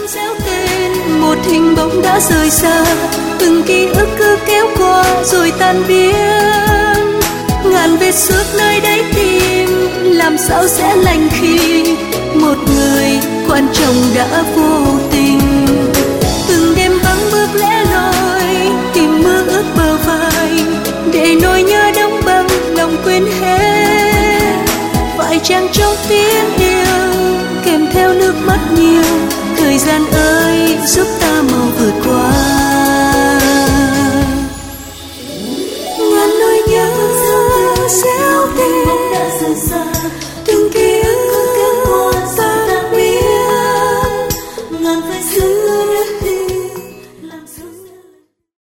réo tên, một hình bóng đã rời xa, từng ký ức cứ kéo qua rồi tan biến. Ngàn vết xước nơi đáy tim, làm sao sẽ lành khi một người quan trọng đã vô tình. Từng đêm vắng bước lẻ loi, tìm mưa ướt bờ vai, để nỗi nhớ đóng băng lòng quên hết. Phải chăng trong tiếng yêu kèm theo nước mắt nhiều, thời gian ơi giúp ta mau vượt qua. Ngàn nỗi nhớ réo tên